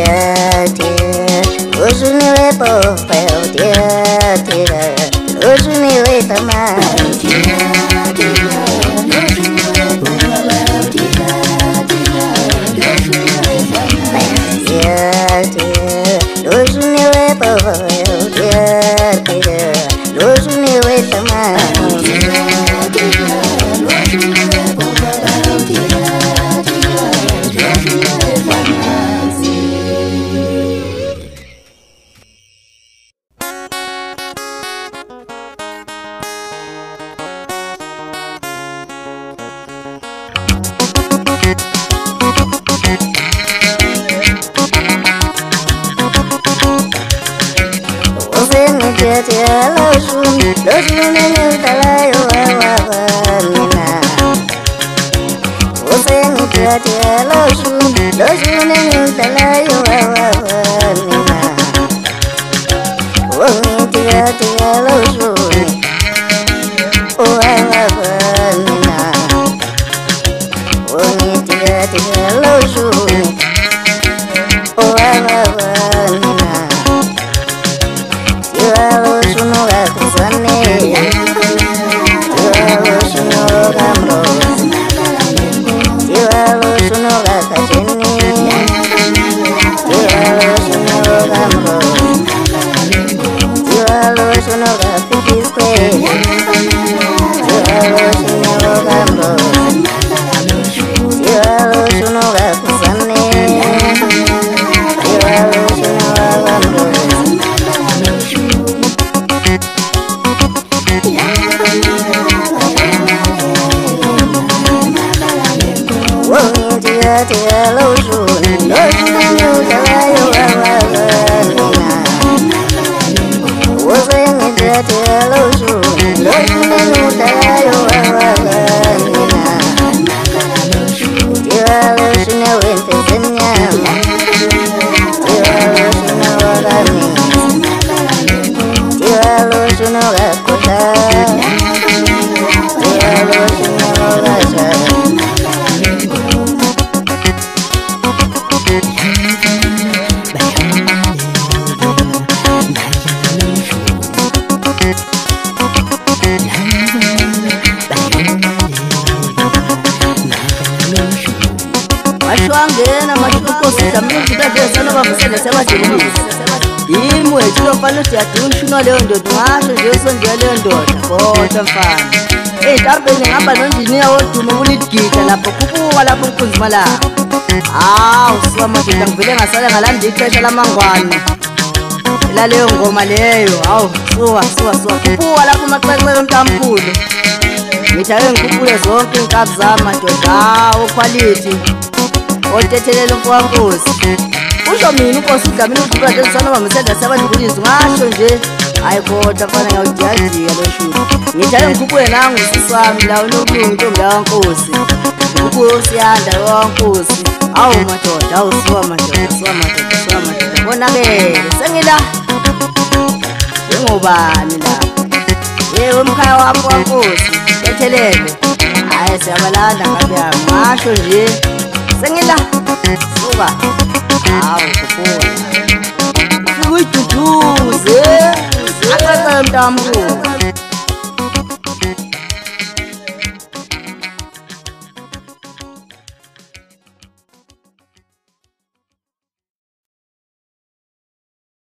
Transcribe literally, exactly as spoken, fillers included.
dear, dear. Hoje me levou para o dear, dear. Hoje me leva mais. Dear, dear. Hoje me levou para o dear, dear. Dear, dear. Hoje me levou para o dear, dear. Hoje me leva mais. Dear, dear. Hoje me levou para o dear, dear. Hoje me leva mais. Você me tira lojo, lojo me ajuda lá eu amo menina. Você me tira lojo, lojo me ajuda lá eu amo menina. Oh me tira tira lojo, oh amo menina. Oh me tira tira lojo, oh amo menina. Lojo no gakusane, lojo no gamro, lojo no gakajeni, lojo no gamro, lojo no gafikisque, lojo no gamro, lojo no gakusane, lojo no gamro. Dear, dear, lojo, lojo me ajuda lá eu amo menina. Você me dear, dear, lojo, lojo me ajuda lá eu amo menina. Dear, lojo me aguenta dear, lojo me orame, dear, lojo no gakuta, dear, lojo me oraja. Mashwangena mashukosisa mnukita desana bavusele sebajulisa yimwe chilofana uthi yadunshuna leyo ndoda ngasho nje usondela leyo ndoda kodwa mfana ey'ntambeni ngihamba nonjiniya wodumo kuligida lapho kubuka lapho kunzima lapho. Hawu suka madoda ngivele ngasale ngalanda ixesha lamangwane elaleyo ngoma leyo. Hawu suka suka suka kubuka lapho maxexele mntamkhulu ngithi ake ngikhuphule zonke iy'nkabi zami madoda. Hawu quality otethelela umfowamkosi usho mina uNkosi uDlamini uDlula nje sanoma msenda sabandikulizo ngasho nje hayi kodwa mfana ngiyawujiyajika lo shuthi ngithi ake ngikhuphule nangu usisi wami la unokulunga intombi yaNkosi uNkosi yanda waNkosi. Awu madoda awu suka madoda suka madoda suka madoda bonakele sengila njengobani la yewe umkhaya wapho waNkosi tethelele hayi siyabalanda ngabe ngasho nje sengila suka. Hawu kubuka ufike uyiduduze akaca mntamkhulu.